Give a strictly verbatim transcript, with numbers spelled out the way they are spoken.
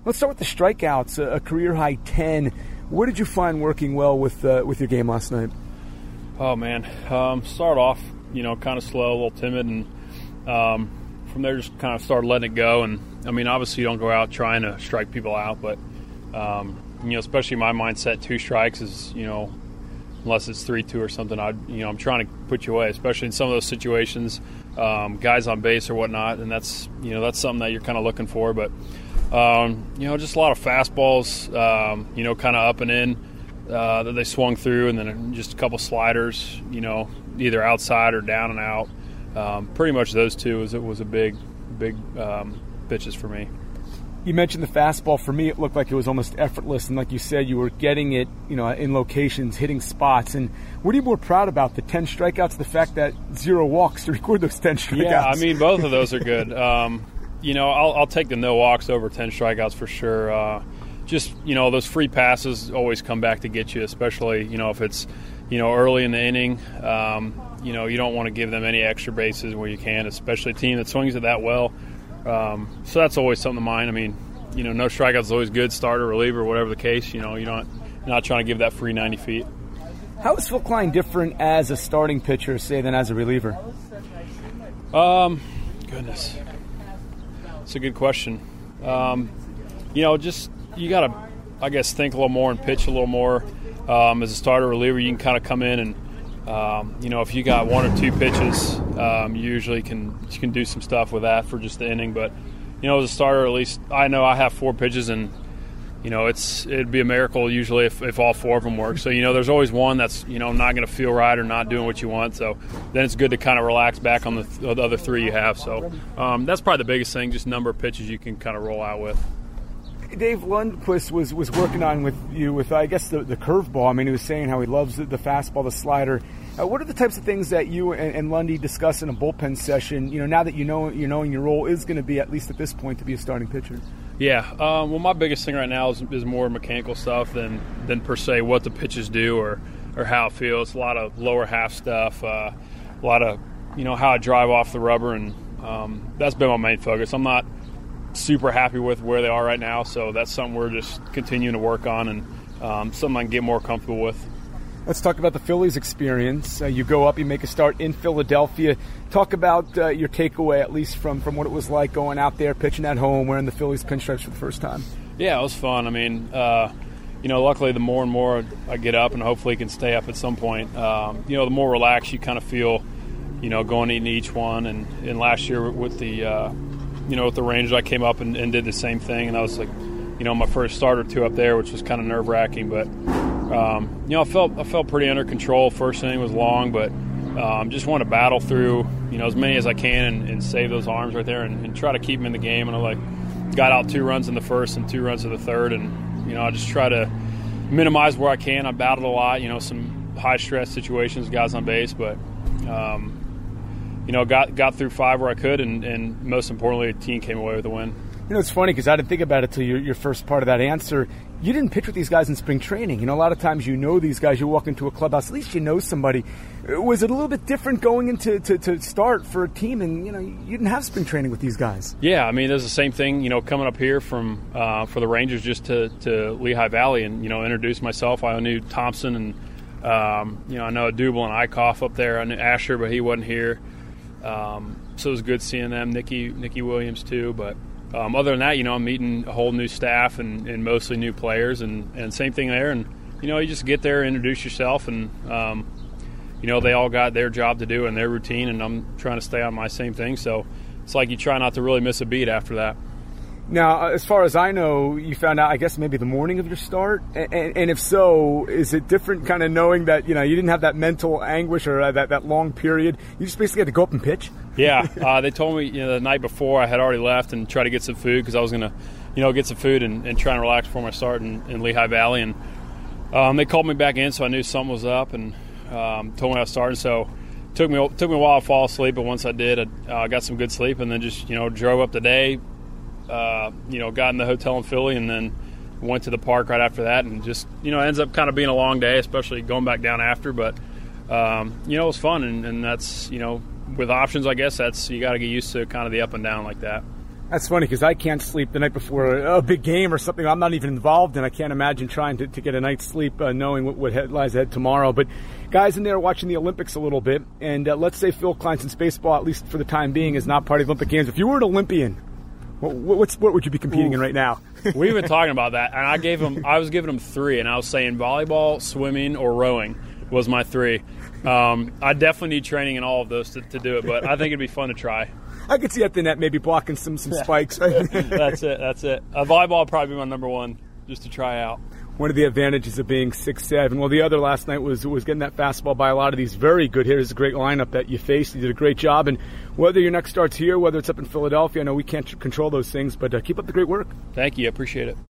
Let's start with the strikeouts, a, a career-high ten. What did you find working well with uh, with your game last night? Oh, man. Um, start off, you know, kind of slow, a little timid, and um, from there just kind of started letting it go. And, I mean, obviously you don't go out trying to strike people out, but, um, you know, especially my mindset, two strikes is, you know, unless it's three two or something, I, you know, I'm trying to put you away, especially in some of those situations, um, guys on base or whatnot, and that's, you know, that's something that you're kind of looking for. But, um, you know, just a lot of fastballs, um, you know, kind of up and in uh, that they swung through, and then just a couple sliders, you know, either outside or down and out. Um, pretty much those two was it was a big, big um, pitches for me. You mentioned the fastball. For me, it looked like it was almost effortless, and like you said, you were getting it, you know, in locations, hitting spots. And what are you more proud about, the ten strikeouts, the fact that zero walks to record those ten strikeouts? Yeah, I mean, both of those are good. Um, you know, I'll, I'll take the no walks over ten strikeouts for sure. Uh, just, you know, those free passes always come back to get you, especially, you know, if it's, you know, early in the inning. Um, you know, you don't want to give them any extra bases where you can, especially a team that swings it that well. Um, so that's always something to mind. I mean, you know, no strikeouts is always good, starter, reliever, whatever the case. You know, you're not, you're not trying to give that free ninety feet. How is Phil Klein different as a starting pitcher, say, than as a reliever? Um, goodness. That's a good question. Um, you know, just you got to, I guess, think a little more and pitch a little more. Um, as a starter reliever, you can kind of come in and, Um, you know, if you got one or two pitches, um, you usually can you can do some stuff with that for just the inning. But, you know, as a starter, at least I know I have four pitches, and, you know, it's it'd be a miracle usually if, if all four of them work. So, you know, there's always one that's, you know, not going to feel right or not doing what you want. So then it's good to kind of relax back on the, th- the other three you have. So um, that's probably the biggest thing, just number of pitches you can kind of roll out with. Dave Lundquist was, was working on with you with, I guess, the, the curveball. I mean, he was saying how he loves the, the fastball, the slider. Uh, what are the types of things that you and, and Lundy discuss in a bullpen session, you know, now that you know, you knowing your role is going to be, at least at this point, to be a starting pitcher? Yeah. Um, well, my biggest thing right now is, is more mechanical stuff than, than per se what the pitches do or, or how it feels. A lot of lower half stuff, uh, a lot of, you know, how I drive off the rubber, and um, that's been my main focus. I'm not super happy with where they are right now, so that's something we're just continuing to work on, and um, something I can get more comfortable with. Let's talk about the Phillies experience. Uh, you go up, you make a start in Philadelphia. Talk about uh, your takeaway, at least from, from what it was like going out there, pitching at home, wearing the Phillies pinstripes for the first time. Yeah, it was fun. I mean, uh, you know, luckily the more and more I get up, and hopefully can stay up at some point, um, you know, the more relaxed you kind of feel, you know, going into each one. And, and last year with the uh, – you know, with the Rangers, I came up and, and did the same thing, and that was like, you know, my first start or two up there, which was kind of nerve wracking. But, um, you know, I felt I felt pretty under control. First inning was long, but um, just want to battle through, you know, as many as I can and, and save those arms right there and, and try to keep them in the game. And I like got out two runs in the first and two runs in the third, and you know, I just try to minimize where I can. I battled a lot, you know, some high stress situations, guys on base, but. Um, You know, got got through five where I could, and, and most importantly, the team came away with a win. You know, it's funny because I didn't think about it till your, your first part of that answer. You didn't pitch with these guys in spring training. You know, a lot of times you know these guys. You walk into a clubhouse, at least you know somebody. Was it a little bit different going into to, to start for a team, and, you know, you didn't have spring training with these guys? Yeah, I mean, there's the same thing, you know, coming up here from uh, for the Rangers just to, to Lehigh Valley and, you know, introduce myself. I knew Thompson and, um, you know, I know Double and Eichhoff up there. I knew Asher, but he wasn't here. Um, so it was good seeing them, Nicky, Nicky Williams too. But um, other than that, you know, I'm meeting a whole new staff and, and mostly new players, and, and same thing there. And, you know, you just get there, introduce yourself, and, um, you know, they all got their job to do and their routine, and I'm trying to stay on my same thing. So it's like you try not to really miss a beat after that. Now, as far as I know, you found out, I guess, maybe the morning of your start. And, and, and if so, is it different kind of knowing that, you know, you didn't have that mental anguish or uh, that, that long period? You just basically had to go up and pitch? Yeah. uh, they told me, you know, the night before I had already left and tried to get some food because I was going to, you know, get some food and, and try and relax before my start in, in Lehigh Valley. And um, they called me back in, so I knew something was up, and um, told me I was starting. So it took me, took me a while to fall asleep, but once I did, I uh, got some good sleep, and then just, you know, drove up the day. Uh, you know, got in the hotel in Philly and then went to the park right after that, and just, you know, ends up kind of being a long day, especially going back down after. But, um, you know, it was fun, and, and that's, you know, with options, I guess that's, you got to get used to kind of the up and down like that. That's funny because I can't sleep the night before a big game or something I'm not even involved in. I can't imagine trying to, to get a night's sleep uh, knowing what, what lies ahead tomorrow. But guys in there watching the Olympics a little bit, and uh, let's say Phil Kleinson's baseball, at least for the time being, is not part of the Olympic Games. If you were an Olympian, what, what sport would you be competing Ooh. in right now? We've been talking about that, and I gave him. I was giving him three, and I was saying volleyball, swimming, or rowing was my three. Um, I definitely need training in all of those to, to do it, but I think it'd be fun to try. I could see at the net maybe blocking some, some spikes. That's it. That's it. Uh, volleyball would probably be my number one, just to try out. One of the advantages of being six seven. Well, the other last night was was getting that fastball by a lot of these very good hitters. A great lineup that you faced. You did a great job. And whether your next start's here, whether it's up in Philadelphia, I know we can't control those things, but uh, keep up the great work. Thank you. I appreciate it.